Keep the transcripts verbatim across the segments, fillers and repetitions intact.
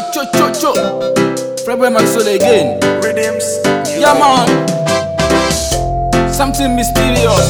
cho cho cho. Fred Maxwell again. Rhythms. Yeah man. Something mysterious.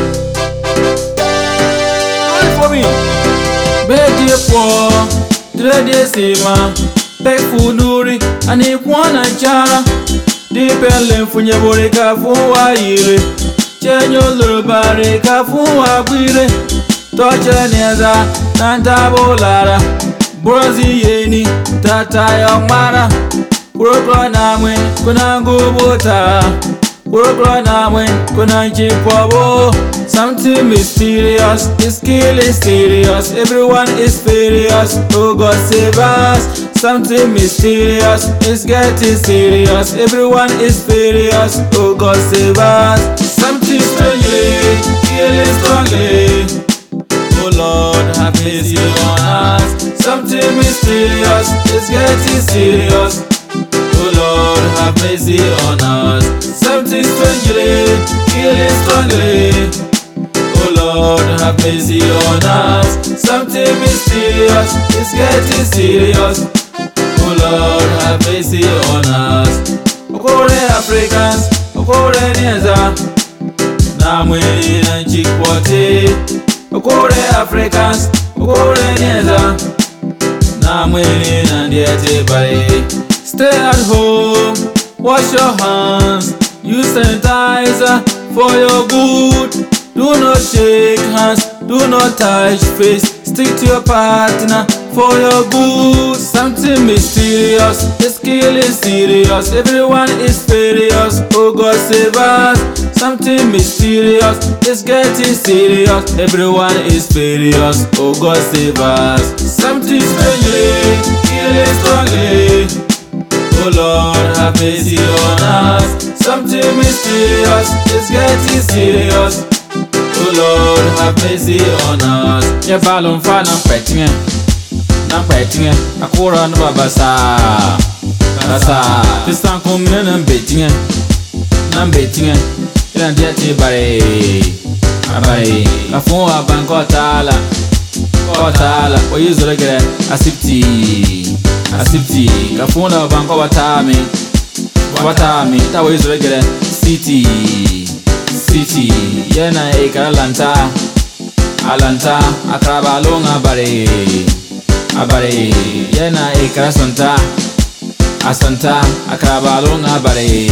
All for me. Bedi po, dread sema, beg funuri, and if one a chara, deep and funye boreka fuwa ire, chenyo lurubare ka fuwa bire, tocha neza, nanta bolara, brozi yeni, tata yomara, kurokro namwe, kunangu bota, kurokro namwe, kunanchi pobo. Something mysterious, this kill is serious, everyone is furious, oh God save us. Something mysterious, it's getting serious, everyone is furious, oh God save us. Something strangely, killing strongly, oh Lord have mercy on us. Something mysterious, it's getting serious, oh Lord have mercy on us. Something strangely, killing strongly, oh Lord have mercy on us. Something mysterious, it's getting serious, oh Lord have mercy on us. Okore Africans, okore Neza, namwe na chikwote. Okore Africans, okore Neza, namwe na ndiete bae. Stay at home, wash your hands, use sanitizer for your good. Do not shake hands, do not touch face, stick to your partner for your good. Something mysterious, this kill is serious, everyone is furious, oh God save us. Something mysterious, it's getting serious, everyone is furious, oh God save us. Something strangely, killing strongly, oh Lord have mercy on us. Something mysterious, it's getting serious, oh Lord have mercy on us. Ya balon fa na petinge, na petinge, akora no babasa, babasa. Tisan kumne na betinge, na betinge, ila ndiye te bare, bare. Kafun abanko tala, ko tala. O yuzo regere asipti, asipti. Kafun abanko watami, watami. Ta o yuzo regere city. City, yena ekara lanta, alanta, akraba longa bare, abare, yena ekara santa, asanta, akraba longa bare,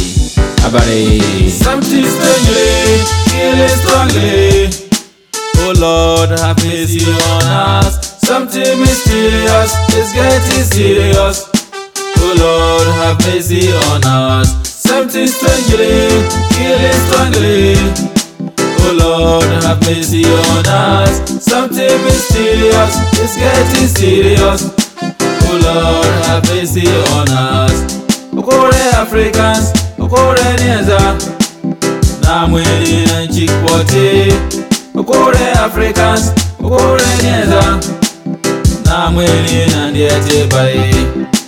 abare. Something strangely, killing strongly, oh Lord have mercy on us. Something mysterious, it's getting serious, oh Lord have mercy on us. Something strangely, killing strongly, oh Lord have mercy on us. Something mysterious, it's getting serious, oh Lord have mercy on us. Okore Africans, okore Neza, namwe na chikwote. Okore Africans, okore Neza, namwe na ndiete bae.